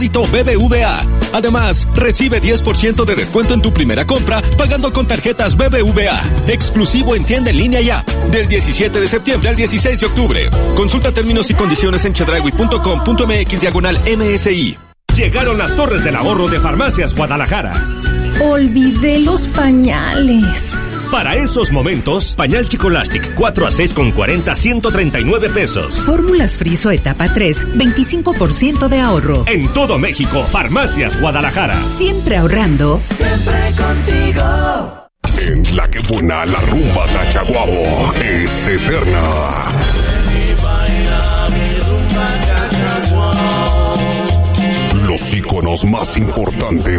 BBVA. Además, recibe 10% de descuento en tu primera compra pagando con tarjetas BBVA. Exclusivo en tienda en línea ya. Del 17 de septiembre al 16 de octubre. Consulta términos y condiciones en chedraui.com.mx/MSI. Llegaron las torres del ahorro de Farmacias Guadalajara. Olvidé los pañales. Para esos momentos, pañal Chicolastic 4 a 6 con 40, 139 pesos. Fórmulas Friso etapa 3, 25% de ahorro. En todo México, Farmacias Guadalajara. Siempre ahorrando. Siempre contigo. En La Que Buena, la rumba Cachaguabo es eterna. Los íconos más importantes